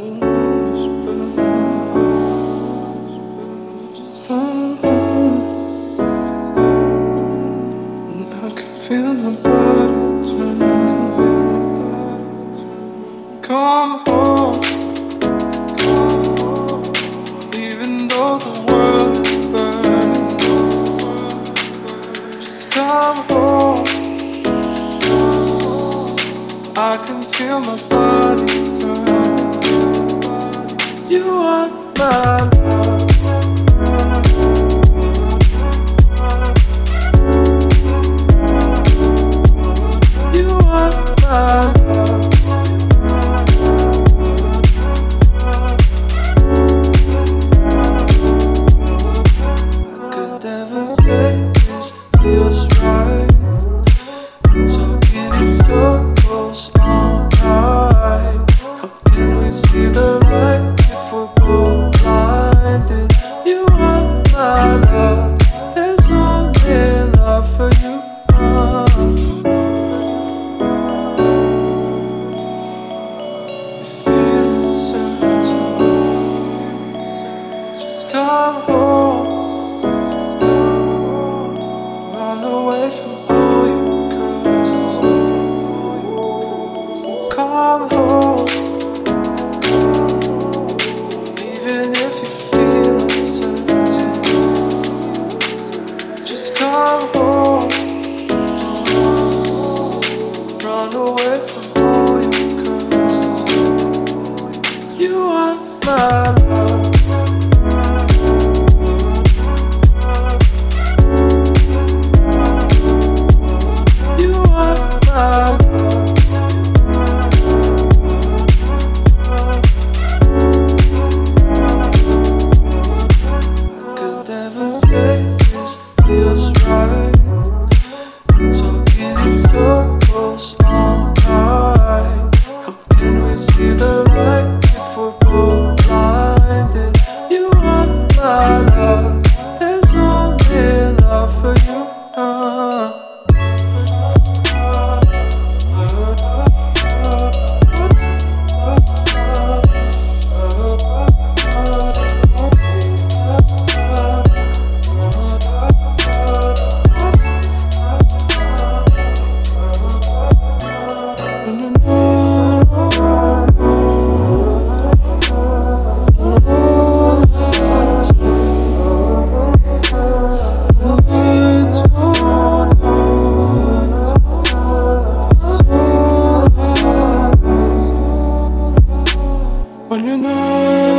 Just come home. I can feel my body turn. Come home, even though the world is burning. Just come home. I can feel my body turn. You are my love. You are my love. I could never say this feels right. We're talking in circles all night. How can we see the light if we're both blinded? You are my love. There's only love for you. Just come home, run away from all your curses. Come home, even if you feel uncertain. Just come home, run away from all your curses. You are my love. Feels right. We're talking in circles all night. How can we see the light if we're both blinded? You are my love. There's only love for you. When you're not